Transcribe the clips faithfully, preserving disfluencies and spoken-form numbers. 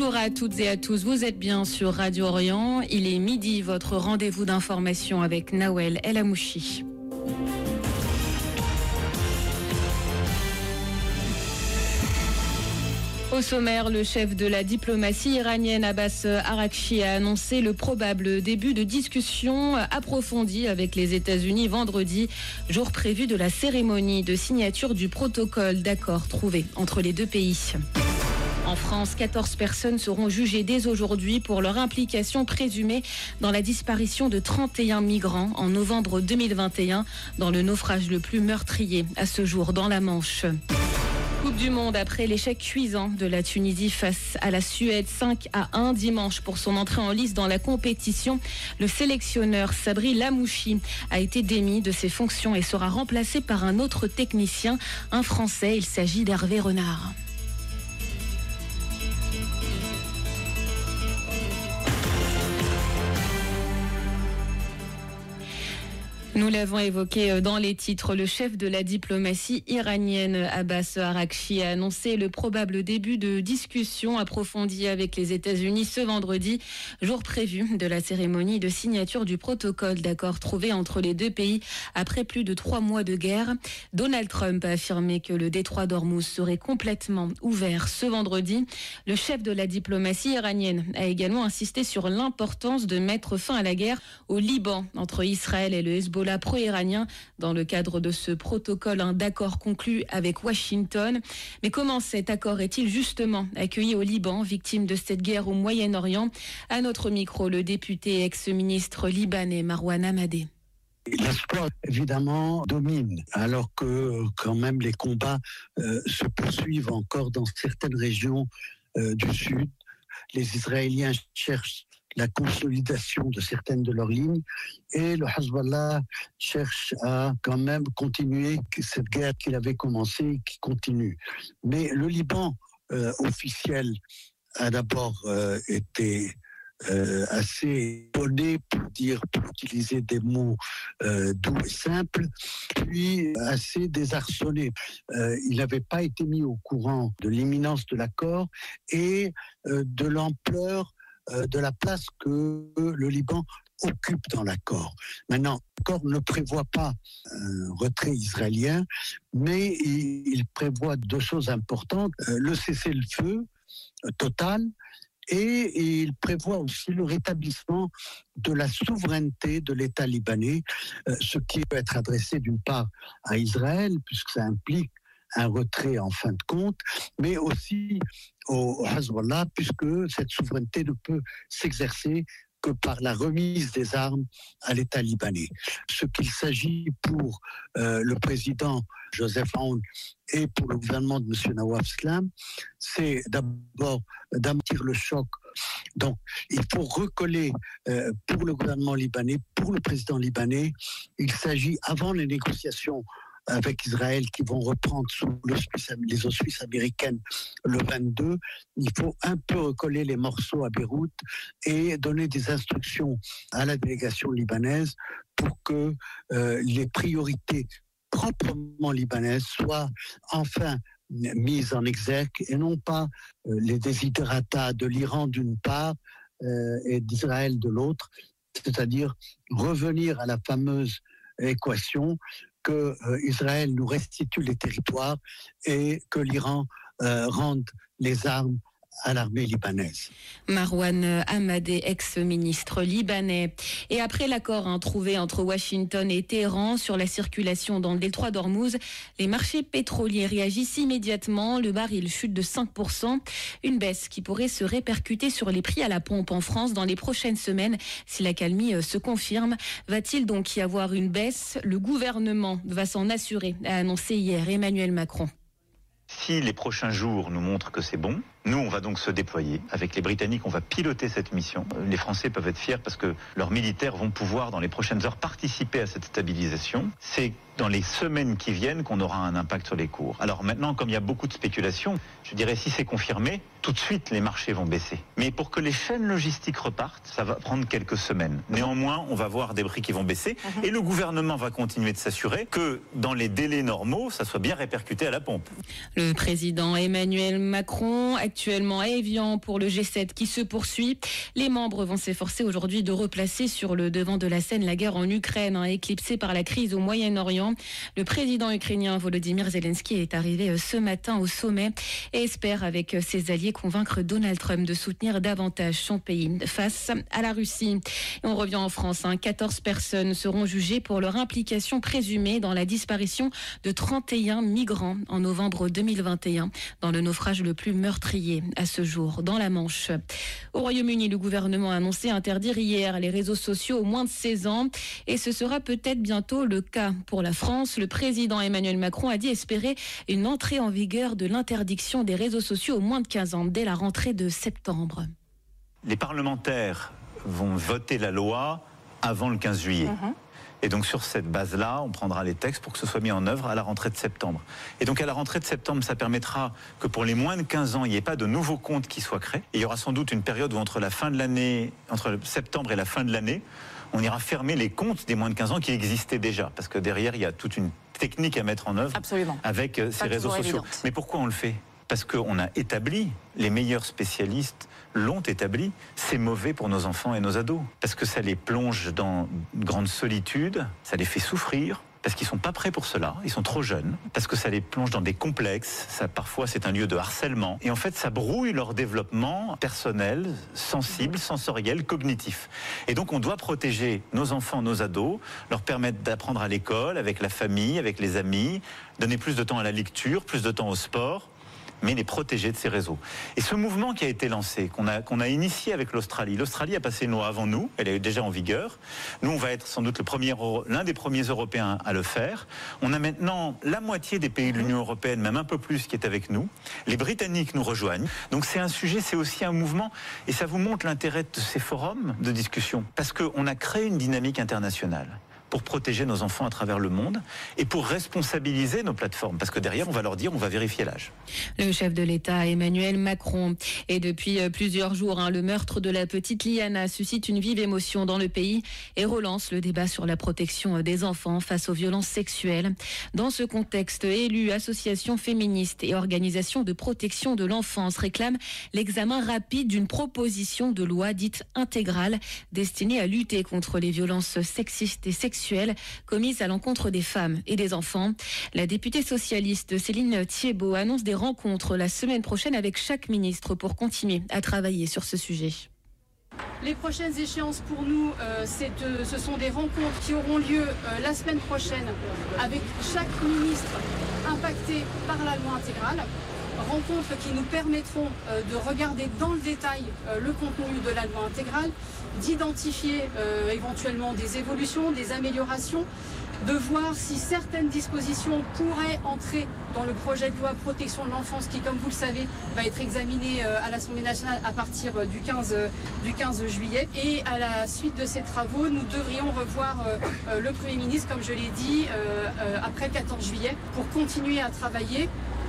Bonjour à toutes et à tous, vous êtes bien sur Radio Orient. Il est midi, votre rendez-vous d'information avec Nawel El Amouchi. Au sommaire, le chef de la diplomatie iranienne Abbas Araghchi a annoncé le probable début de discussions approfondies avec les États-Unis vendredi, jour prévu de la cérémonie de signature du protocole d'accord trouvé entre les deux pays. En France, quatorze personnes seront jugées dès aujourd'hui pour leur implication présumée dans la disparition de trente et un migrants en novembre deux mille vingt et un, dans le naufrage le plus meurtrier à ce jour dans la Manche. Coupe du Monde après l'échec cuisant de la Tunisie face à la Suède cinq à un dimanche pour son entrée en lice dans la compétition. Le sélectionneur Sabri Lamouchi a été démis de ses fonctions et sera remplacé par un autre technicien, un Français. Il s'agit d'Hervé Renard. Nous l'avons évoqué dans les titres, le chef de la diplomatie iranienne Abbas Araghchi a annoncé le probable début de discussions approfondies avec les États-Unis ce vendredi, jour prévu de la cérémonie de signature du protocole d'accord trouvé entre les deux pays après plus de trois mois de guerre. Donald Trump a affirmé que le détroit d'Ormuz serait complètement ouvert ce vendredi. Le chef de la diplomatie iranienne a également insisté sur l'importance de mettre fin à la guerre au Liban entre Israël et le Hezbollah pro-iranien dans le cadre de ce protocole, un accord conclu avec Washington. Mais comment cet accord est-il justement accueilli au Liban, victime de cette guerre au Moyen-Orient? À notre micro, le député ex-ministre libanais Marwan Amadé. L'espoir, évidemment, domine, alors que quand même les combats euh, se poursuivent encore dans certaines régions euh, du Sud. Les Israéliens cherchent la consolidation de certaines de leurs lignes et le Hezbollah cherche à quand même continuer cette guerre qu'il avait commencée et qui continue. Mais le Liban euh, officiel a d'abord euh, été euh, assez étonné, pour dire, pour utiliser des mots euh, doux et simples, puis assez désarçonné. Euh, il n'avait pas été mis au courant de l'imminence de l'accord et euh, de l'ampleur de la place que le Liban occupe dans l'accord. Maintenant, l'accord ne prévoit pas un retrait israélien, mais il prévoit deux choses importantes. Le cessez-le-feu total et il prévoit aussi le rétablissement de la souveraineté de l'État libanais, ce qui peut être adressé d'une part à Israël, puisque ça implique un retrait en fin de compte, mais aussi au Hezbollah, puisque cette souveraineté ne peut s'exercer que par la remise des armes à l'État libanais. Ce qu'il s'agit pour euh, le président Joseph Aoun et pour le gouvernement de M. Nawaf Salam, c'est d'abord d'amortir le choc. Donc, il faut recoller euh, pour le gouvernement libanais, pour le président libanais, il s'agit, avant les négociations avec Israël qui vont reprendre sous les auspices américaines le vingt-deux, il faut un peu recoller les morceaux à Beyrouth et donner des instructions à la délégation libanaise pour que euh, les priorités proprement libanaises soient enfin mises en exergue et non pas euh, les desiderata de l'Iran d'une part euh, et d'Israël de l'autre, c'est-à-dire revenir à la fameuse équation que euh, Israël nous restitue les territoires et que l'Iran euh, rende les armes à l'armée libanaise. Marwan Amadé, ex-ministre libanais. Et après l'accord hein, trouvé entre Washington et Téhéran sur la circulation dans le détroit d'Ormuz, les marchés pétroliers réagissent immédiatement. Le baril chute de cinq pour cent. Une baisse qui pourrait se répercuter sur les prix à la pompe en France dans les prochaines semaines. Si l'accalmie se confirme, va-t-il donc y avoir une baisse? Le gouvernement va s'en assurer, a annoncé hier Emmanuel Macron. Si les prochains jours nous montrent que c'est bon, nous on va donc se déployer. Avec les Britanniques, on va piloter cette mission. Les Français peuvent être fiers parce que leurs militaires vont pouvoir dans les prochaines heures participer à cette stabilisation. C'est dans les semaines qui viennent qu'on aura un impact sur les cours. Alors maintenant, comme il y a beaucoup de spéculation, je dirais si c'est confirmé, tout de suite les marchés vont baisser. Mais pour que les chaînes logistiques repartent, ça va prendre quelques semaines. Néanmoins, on va voir des prix qui vont baisser mmh. et le gouvernement va continuer de s'assurer que dans les délais normaux, ça soit bien répercuté à la pompe. Le président Emmanuel Macron a actuellement à Évian pour le G sept qui se poursuit. Les membres vont s'efforcer aujourd'hui de replacer sur le devant de la scène la guerre en Ukraine, hein, éclipsée par la crise au Moyen-Orient. Le président ukrainien Volodymyr Zelensky est arrivé ce matin au sommet et espère avec ses alliés convaincre Donald Trump de soutenir davantage son pays face à la Russie. Et on revient en France. Hein. quatorze personnes seront jugées pour leur implication présumée dans la disparition de trente et un migrants en novembre deux mille vingt et un, dans le naufrage le plus meurtrier à ce jour dans la Manche. Au Royaume-Uni, le gouvernement a annoncé interdire hier les réseaux sociaux aux moins de seize ans et ce sera peut-être bientôt le cas pour la France. Le président Emmanuel Macron a dit espérer une entrée en vigueur de l'interdiction des réseaux sociaux aux moins de quinze ans dès la rentrée de septembre. Les parlementaires vont voter la loi avant le quinze juillet. Mmh. Et donc sur cette base-là, on prendra les textes pour que ce soit mis en œuvre à la rentrée de septembre. Et donc à la rentrée de septembre, ça permettra que pour les moins de quinze ans, il n'y ait pas de nouveaux comptes qui soient créés. Et il y aura sans doute une période où entre la fin de l'année, entre septembre et la fin de l'année, on ira fermer les comptes des moins de quinze ans qui existaient déjà. Parce que derrière, il y a toute une technique à mettre en œuvre. Absolument. Avec euh, ces réseaux sociaux. Évidente. Mais pourquoi on le fait ? Parce qu'on a établi, les meilleurs spécialistes l'ont établi, c'est mauvais pour nos enfants et nos ados. Parce que ça les plonge dans une grande solitude, ça les fait souffrir, parce qu'ils ne sont pas prêts pour cela, ils sont trop jeunes, parce que ça les plonge dans des complexes, ça, parfois c'est un lieu de harcèlement, et en fait ça brouille leur développement personnel, sensible, sensoriel, cognitif. Et donc on doit protéger nos enfants, nos ados, leur permettre d'apprendre à l'école, avec la famille, avec les amis, donner plus de temps à la lecture, plus de temps au sport, mais les protéger de ces réseaux. Et ce mouvement qui a été lancé, qu'on a, qu'on a initié avec l'Australie, l'Australie a passé une loi avant nous, elle est déjà en vigueur. Nous, on va être sans doute le premier, l'un des premiers Européens à le faire. On a maintenant la moitié des pays de l'Union européenne, même un peu plus, qui est avec nous. Les Britanniques nous rejoignent. Donc c'est un sujet, c'est aussi un mouvement, et ça vous montre l'intérêt de ces forums de discussion, parce qu'on a créé une dynamique internationale pour protéger nos enfants à travers le monde et pour responsabiliser nos plateformes. Parce que derrière, on va leur dire, on va vérifier l'âge. Le chef de l'État, Emmanuel Macron. Et depuis plusieurs jours, hein, le meurtre de la petite Liana suscite une vive émotion dans le pays et relance le débat sur la protection des enfants face aux violences sexuelles. Dans ce contexte, élus, associations féministes et organisations de protection de l'enfance réclament l'examen rapide d'une proposition de loi dite intégrale destinée à lutter contre les violences sexistes et sexuelles commises à l'encontre des femmes et des enfants. La députée socialiste Céline Thiébaut annonce des rencontres la semaine prochaine avec chaque ministre pour continuer à travailler sur ce sujet. Les prochaines échéances pour nous, euh, c'est de, ce sont des rencontres qui auront lieu euh, la semaine prochaine avec chaque ministre impacté par la loi intégrale. Rencontres qui nous permettront euh, de regarder dans le détail euh, le contenu de la loi intégrale, d'identifier euh, éventuellement des évolutions, des améliorations, de voir si certaines dispositions pourraient entrer dans le projet de loi protection de l'enfance qui, comme vous le savez, va être examiné euh, à l'Assemblée nationale à partir euh, du, quinze, euh, du quinze juillet. Et à la suite de ces travaux, nous devrions revoir euh, euh, le Premier ministre, comme je l'ai dit, euh, euh, après le quatorze juillet, pour continuer à travailler.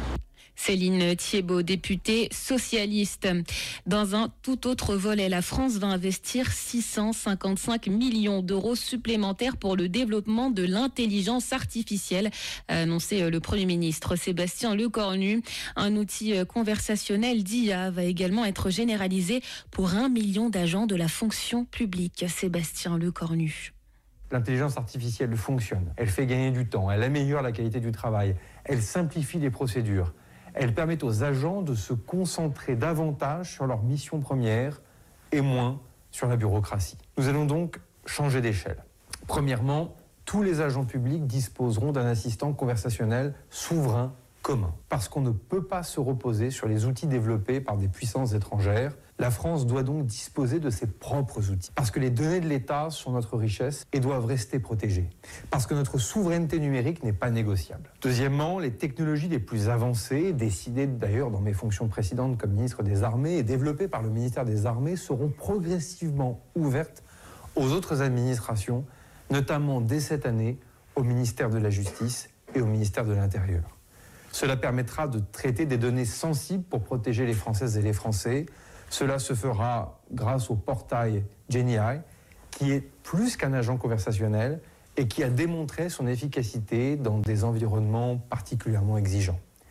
Céline Thiébaut, députée socialiste. Dans un tout autre volet, la France va investir six cent cinquante-cinq millions d'euros supplémentaires pour le développement de l'intelligence artificielle, a annoncé le Premier ministre Sébastien Lecornu. Un outil conversationnel d'I A va également être généralisé pour un million d'agents de la fonction publique. Sébastien Lecornu. L'intelligence artificielle fonctionne, elle fait gagner du temps, elle améliore la qualité du travail, elle simplifie les procédures. Elle permet aux agents de se concentrer davantage sur leur mission première et moins sur la bureaucratie. Nous allons donc changer d'échelle. Premièrement, tous les agents publics disposeront d'un assistant conversationnel souverain commun. Parce qu'on ne peut pas se reposer sur les outils développés par des puissances étrangères, la France doit donc disposer de ses propres outils. Parce que les données de l'État sont notre richesse et doivent rester protégées. Parce que notre souveraineté numérique n'est pas négociable. Deuxièmement, les technologies les plus avancées, décidées d'ailleurs dans mes fonctions précédentes comme ministre des Armées et développées par le ministère des Armées, seront progressivement ouvertes aux autres administrations, notamment dès cette année au ministère de la Justice et au ministère de l'Intérieur. Cela permettra de traiter des données sensibles pour protéger les Françaises et les Français. Cela se fera grâce au portail GenAI, qui est plus qu'un agent conversationnel et qui a démontré son efficacité dans des environnements particulièrement exigeants.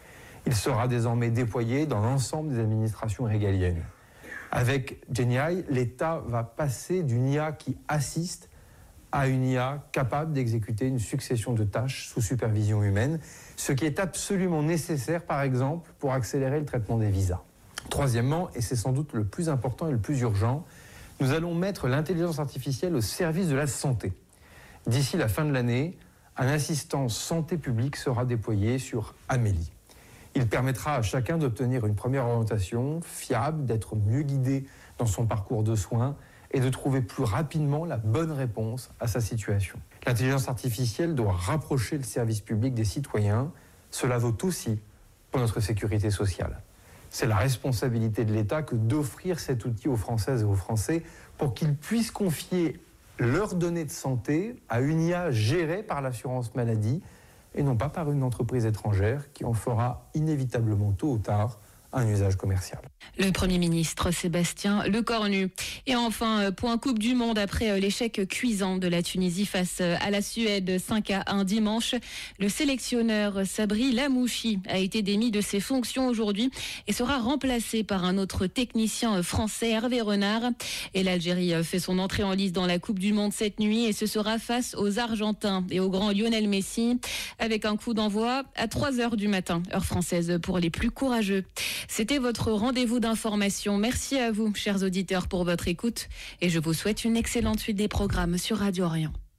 Il sera désormais déployé dans l'ensemble des administrations régaliennes. Avec GenAI, l'État va passer d'une I A qui assiste à une I A capable d'exécuter une succession de tâches sous supervision humaine, ce qui est absolument nécessaire, par exemple, pour accélérer le traitement des visas. Troisièmement, et c'est sans doute le plus important et le plus urgent, nous allons mettre l'intelligence artificielle au service de la santé. D'ici la fin de l'année, un assistant santé publique sera déployé sur Amélie. Il permettra à chacun d'obtenir une première orientation fiable, d'être mieux guidé dans son parcours de soins et de trouver plus rapidement la bonne réponse à sa situation. L'intelligence artificielle doit rapprocher le service public des citoyens. Cela vaut aussi pour notre sécurité sociale. C'est la responsabilité de l'État que d'offrir cet outil aux Françaises et aux Français pour qu'ils puissent confier leurs données de santé à une I A gérée par l'assurance maladie et non pas par une entreprise étrangère qui en fera inévitablement tôt ou tard un usage commercial. Le Premier ministre Sébastien Lecornu. Et enfin, point Coupe du Monde après l'échec cuisant de la Tunisie face à la Suède cinq à un dimanche. Le sélectionneur Sabri Lamouchi a été démis de ses fonctions aujourd'hui et sera remplacé par un autre technicien français, Hervé Renard. Et l'Algérie fait son entrée en lice dans la Coupe du Monde cette nuit et ce sera face aux Argentins et au grand Lionel Messi avec un coup d'envoi à trois heures du matin, heure française pour les plus courageux. C'était votre rendez-vous d'information. Merci à vous, chers auditeurs, pour votre écoute et je vous souhaite une excellente suite des programmes sur Radio Orient.